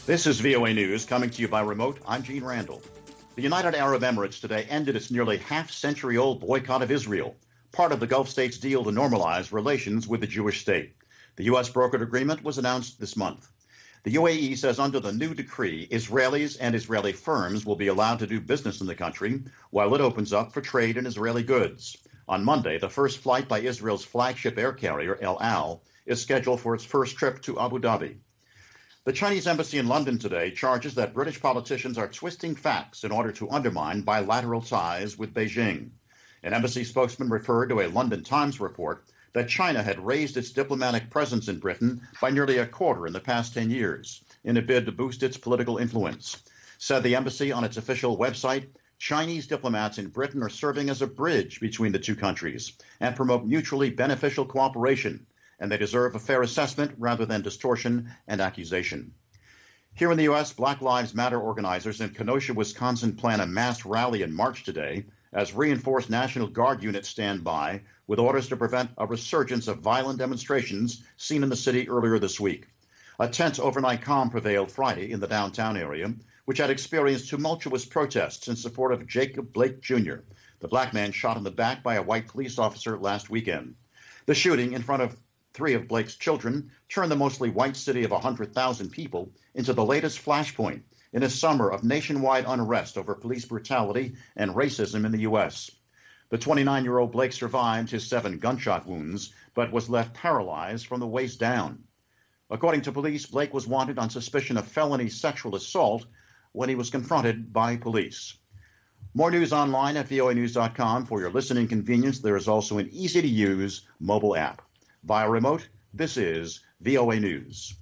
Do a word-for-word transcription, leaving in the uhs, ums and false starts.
This is V O A News coming to you by remote. I'm Gene Randall. The United Arab Emirates today ended its nearly half-century-old boycott of Israel, part of the Gulf states' deal to normalize relations with the Jewish state. The U S brokered agreement was announced this month. The U A E says under the new decree, Israelis and Israeli firms will be allowed to do business in the country while it opens up for trade in Israeli goods. On Monday, the first flight by Israel's flagship air carrier, El Al, is scheduled for its first trip to Abu Dhabi. The Chinese embassy in London today charges that British politicians are twisting facts in order to undermine bilateral ties with Beijing. An embassy spokesman referred to a London Times report that China had raised its diplomatic presence in Britain by nearly a quarter in the past ten years in a bid to boost its political influence. Said the embassy on its official website, Chinese diplomats in Britain are serving as a bridge between the two countries and promote mutually beneficial cooperation, and they deserve a fair assessment rather than distortion and accusation. Here in the U S, Black Lives Matter organizers in Kenosha, Wisconsin plan a mass rally in March today as reinforced National Guard units stand by with orders to prevent a resurgence of violent demonstrations seen in the city earlier this week. A tense overnight calm prevailed Friday in the downtown area, which had experienced tumultuous protests in support of Jacob Blake Junior, the black man shot in the back by a white police officer last weekend. The shooting in front of three of Blake's children turned the mostly white city of one hundred thousand people into the latest flashpoint in a summer of nationwide unrest over police brutality and racism in the U S. The twenty-nine-year-old Blake survived his seven gunshot wounds, but was left paralyzed from the waist down. According to police, Blake was wanted on suspicion of felony sexual assault when he was confronted by police. More news online at V O A news dot com. For your listening convenience, there is also an easy-to-use mobile app. Via remote, this is V O A News.